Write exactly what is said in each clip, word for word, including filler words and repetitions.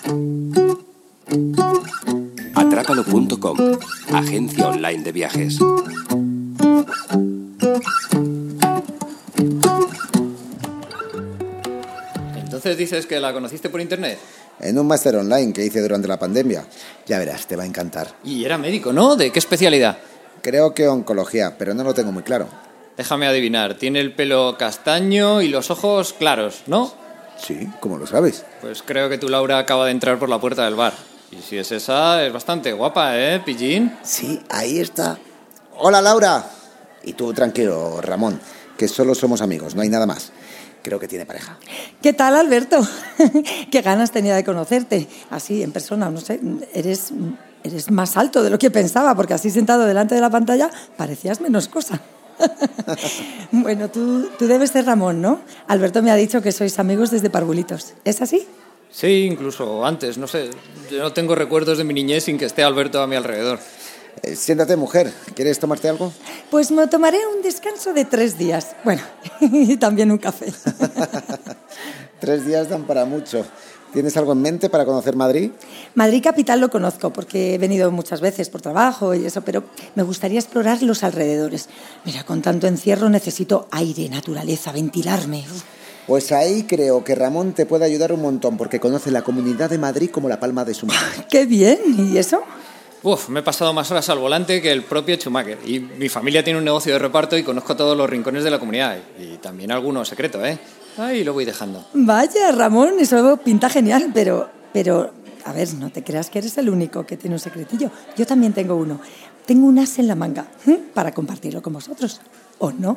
Atrápalo punto com, agencia online de viajes. Entonces dices que la conociste por internet. En un máster online que hice durante la pandemia. Ya verás, te va a encantar. Y era médico, ¿no? ¿De qué especialidad? Creo que oncología, pero no lo tengo muy claro. Déjame adivinar, tiene el pelo castaño y los ojos claros, ¿no? Sí, ¿cómo lo sabes? Pues creo que tu Laura acaba de entrar por la puerta del bar. Y si es esa, es bastante guapa, ¿eh, pillín? Sí, ahí está. Hola, Laura. Y tú, tranquilo, Ramón, que solo somos amigos, no hay nada más. Creo que tiene pareja. ¿Qué tal, Alberto? Qué ganas tenía de conocerte. Así, en persona, no sé, eres, eres más alto de lo que pensaba, porque así sentado delante de la pantalla parecías menos cosa. Bueno, tú, tú debes ser Ramón, ¿no? Alberto me ha dicho que sois amigos desde parvulitos. ¿Es así? Sí, incluso antes, no sé. Yo no tengo recuerdos de mi niñez sin que esté Alberto a mi alrededor. Eh, siéntate, mujer. ¿Quieres tomarte algo? Pues me tomaré un descanso de tres días. Bueno, y también un café. Tres días dan para mucho. ¿Tienes algo en mente para conocer Madrid? Madrid capital lo conozco porque he venido muchas veces por trabajo y eso, pero me gustaría explorar los alrededores. Mira, con tanto encierro necesito aire, naturaleza, ventilarme. Pues ahí creo que Ramón te puede ayudar un montón porque conoce la Comunidad de Madrid como la palma de su mano. ¡Qué bien! ¿Y eso? Uf, me he pasado más horas al volante que el propio Schumacher. Y mi familia tiene un negocio de reparto y conozco todos los rincones de la comunidad. Y también algunos secretos, ¿eh? Ahí lo voy dejando. Vaya, Ramón, eso pinta genial, pero, pero, a ver, no te creas que eres el único que tiene un secretillo. Yo también tengo uno. Tengo un as en la manga para compartirlo con vosotros. ¿O no?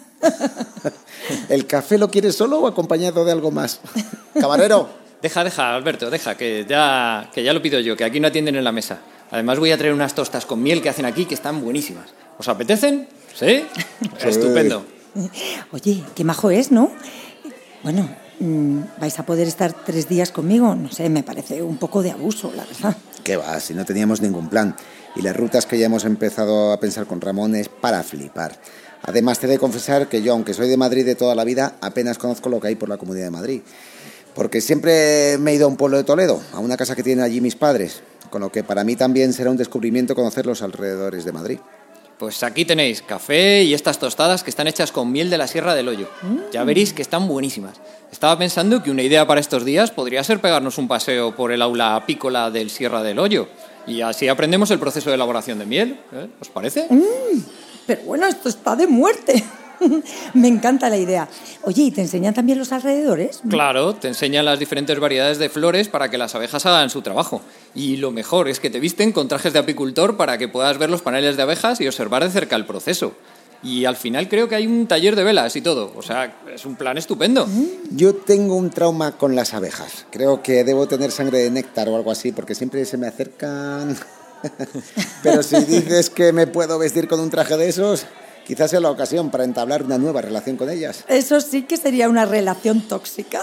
¿El café lo quieres solo o acompañado de algo más? Camarero. Deja, deja, Alberto, deja, que ya, que ya lo pido yo, que aquí no atienden en la mesa. Además voy a traer unas tostas con miel que hacen aquí que están buenísimas. ¿Os apetecen? ¿Sí? Sí. Estupendo. Oye, qué majo es, ¿no? Bueno, ¿vais a poder estar tres días conmigo? No sé, me parece un poco de abuso, la verdad. ¿Qué va? Si no teníamos ningún plan. Y las rutas que ya hemos empezado a pensar con Ramón es para flipar. Además, te he de confesar que yo, aunque soy de Madrid de toda la vida, apenas conozco lo que hay por la Comunidad de Madrid. Porque siempre me he ido a un pueblo de Toledo, a una casa que tienen allí mis padres. Con lo que para mí también será un descubrimiento conocer los alrededores de Madrid. Pues aquí tenéis café y estas tostadas que están hechas con miel de la Sierra del Hoyo. Mm. Ya veréis que están buenísimas. Estaba pensando que una idea para estos días podría ser pegarnos un paseo por el aula apícola del Sierra del Hoyo. Y así aprendemos el proceso de elaboración de miel. ¿Eh? ¿Os parece? Mm, pero bueno, esto está de muerte. Me encanta la idea. Oye, ¿y te enseñan también los alrededores? Claro, te enseñan las diferentes variedades de flores para que las abejas hagan su trabajo. Y lo mejor es que te visten con trajes de apicultor para que puedas ver los paneles de abejas y observar de cerca el proceso. Y al final creo que hay un taller de velas y todo. O sea, es un plan estupendo. Yo tengo un trauma con las abejas. Creo que debo tener sangre de néctar o algo así, porque siempre se me acercan. Pero si dices que me puedo vestir con un traje de esos, quizás sea la ocasión para entablar una nueva relación con ellas. Eso sí que sería una relación tóxica.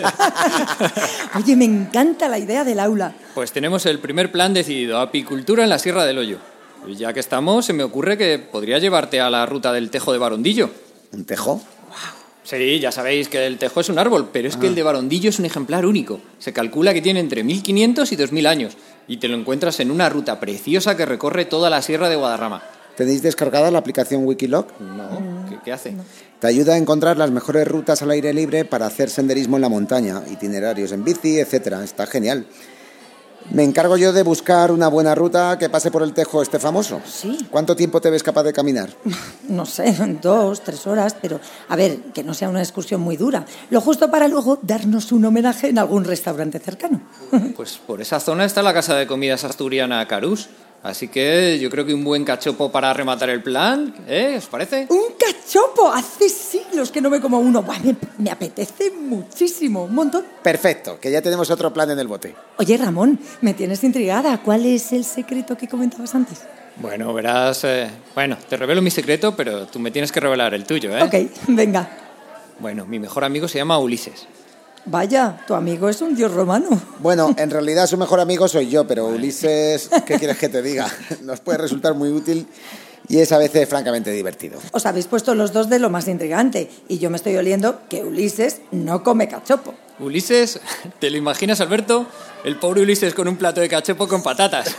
Oye, me encanta la idea del aula. Pues tenemos el primer plan decidido, apicultura en la Sierra del Hoyo. Y ya que estamos, se me ocurre que podría llevarte a la ruta del tejo de Barondillo. ¿Un tejo? Wow. Sí, ya sabéis que el tejo es un árbol, pero es ah. que el de Barondillo es un ejemplar único. Se calcula que tiene entre mil quinientos y dos mil años. Y te lo encuentras en una ruta preciosa que recorre toda la Sierra de Guadarrama. ¿Tenéis descargada la aplicación Wikiloc? No. ¿Qué, qué hace? No. Te ayuda a encontrar las mejores rutas al aire libre para hacer senderismo en la montaña, itinerarios en bici, etcétera. Está genial. Me encargo yo de buscar una buena ruta que pase por el tejo este famoso. Sí. ¿Cuánto tiempo te ves capaz de caminar? No sé, dos, tres horas, pero a ver, que no sea una excursión muy dura. Lo justo para luego darnos un homenaje en algún restaurante cercano. Pues por esa zona está la casa de comidas asturiana Carús. Así que yo creo que un buen cachopo para rematar el plan, ¿eh? ¿Os parece? ¡Un cachopo! Hace siglos que no me como uno. Buah, me, me apetece muchísimo, un montón. Perfecto, que ya tenemos otro plan en el bote. Oye, Ramón, me tienes intrigada. ¿Cuál es el secreto que comentabas antes? Bueno, verás... Eh, bueno, te revelo mi secreto, pero tú me tienes que revelar el tuyo, ¿eh? Ok, venga. Bueno, mi mejor amigo se llama Ulises. Vaya, tu amigo es un dios romano. Bueno, en realidad su mejor amigo soy yo, pero Ulises, ¿qué quieres que te diga? Nos puede resultar muy útil y es a veces francamente divertido. Os habéis puesto los dos de lo más intrigante y yo me estoy oliendo que Ulises no come cachopo. Ulises, ¿te lo imaginas, Alberto? El pobre Ulises con un plato de cachopo con patatas.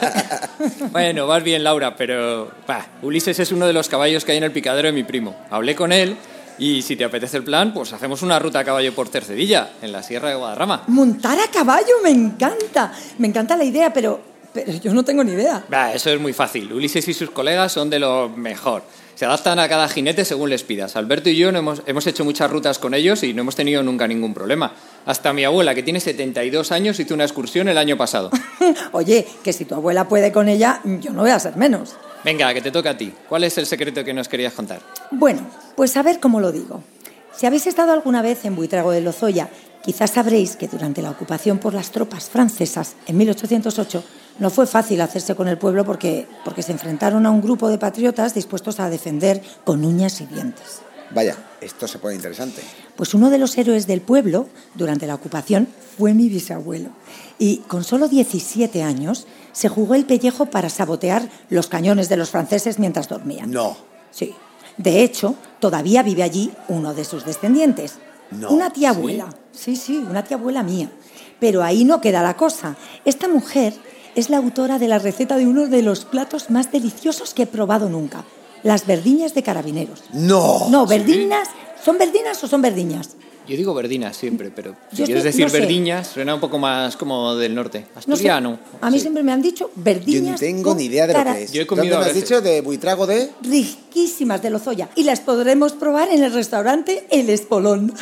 Bueno, vas bien, Laura, pero... bah, Ulises es uno de los caballos que hay en el picadero de mi primo. Hablé con él y si te apetece el plan, pues hacemos una ruta a caballo por Cercedilla, en la Sierra de Guadarrama. Montar a caballo me encanta. Me encanta la idea, pero, pero yo no tengo ni idea. Bah, eso es muy fácil. Ulises y sus colegas son de lo mejor. Se adaptan a cada jinete según les pidas. Alberto y yo no hemos, hemos hecho muchas rutas con ellos y no hemos tenido nunca ningún problema. Hasta mi abuela, que tiene setenta y dos años, hizo una excursión el año pasado. Oye, que si tu abuela puede con ella, yo no voy a ser menos. Venga, que te toca a ti. ¿Cuál es el secreto que nos querías contar? Bueno, pues a ver cómo lo digo. Si habéis estado alguna vez en Buitrago de Lozoya, quizás sabréis que durante la ocupación por las tropas francesas en mil ochocientos ocho no fue fácil hacerse con el pueblo porque, porque se enfrentaron a un grupo de patriotas dispuestos a defender con uñas y dientes. Vaya, esto se pone interesante. Pues uno de los héroes del pueblo durante la ocupación fue mi bisabuelo. Y con solo diecisiete años se jugó el pellejo para sabotear los cañones de los franceses mientras dormían. No. Sí. De hecho, todavía vive allí uno de sus descendientes. No. Una tía abuela. Sí, sí, una tía abuela mía. Pero ahí no queda la cosa. Esta mujer es la autora de la receta de uno de los platos más deliciosos que he probado nunca. Las verdiñas de carabineros. No. No, verdinas. ¿Son verdinas o son verdiñas? Yo digo verdinas siempre, pero si Yo quieres sé- decir no sé. verdiñas, suena un poco más como del norte. No sé. Asturiano. A mí Sí. siempre me han dicho Yo verdiñas. no tengo con ni idea de lo cara- que es. Yo he comido ¿Dónde me a has veces. dicho? ¿De Buitrago de...? Riquísimas de Lozoya. Y las podremos probar en el restaurante El Espolón.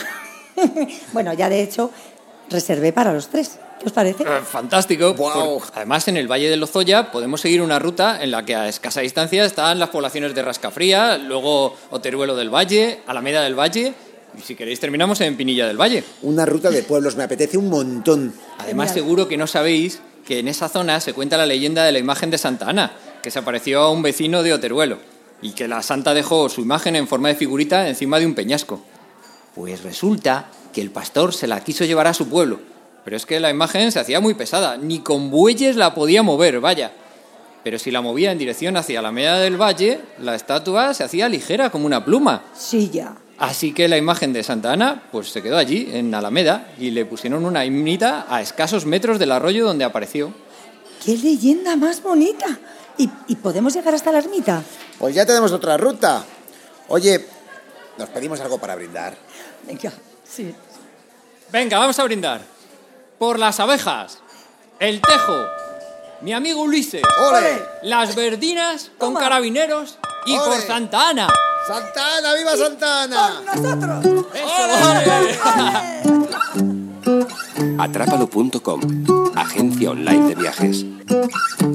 Bueno, ya de hecho, reservé para los tres. ¿Qué os parece? Eh, Fantástico. Guau. Por- Además, en el Valle de Lozoya podemos seguir una ruta en la que a escasa distancia están las poblaciones de Rascafría, luego Oteruelo del Valle, Alameda del Valle, y si queréis terminamos en Pinilla del Valle. Una ruta de pueblos, me apetece un montón. Además, Genial. seguro que no sabéis que en esa zona se cuenta la leyenda de la imagen de Santa Ana, que se apareció a un vecino de Oteruelo, y que la santa dejó su imagen en forma de figurita encima de un peñasco. Pues resulta que el pastor se la quiso llevar a su pueblo, pero es que la imagen se hacía muy pesada, ni con bueyes la podía mover, vaya. Pero si la movía en dirección hacia Alameda del Valle, la estatua se hacía ligera como una pluma. Sí, ya. Así que la imagen de Santa Ana pues se quedó allí, en Alameda, y le pusieron una himnita a escasos metros del arroyo donde apareció. ¡Qué leyenda más bonita! ¿Y, y podemos llegar hasta la ermita? Pues ya tenemos otra ruta. Oye, nos pedimos algo para brindar. Venga, sí. Venga, vamos a brindar. Por las abejas, el tejo, mi amigo Ulises, ¡Ole! las verdinas con Toma. carabineros y ¡Ole! por Santa Ana. ¡Santa Ana! ¡Viva Santa Ana! ¡Nosotros! ¡Eso, ole! Atrápalo punto com, agencia online de viajes.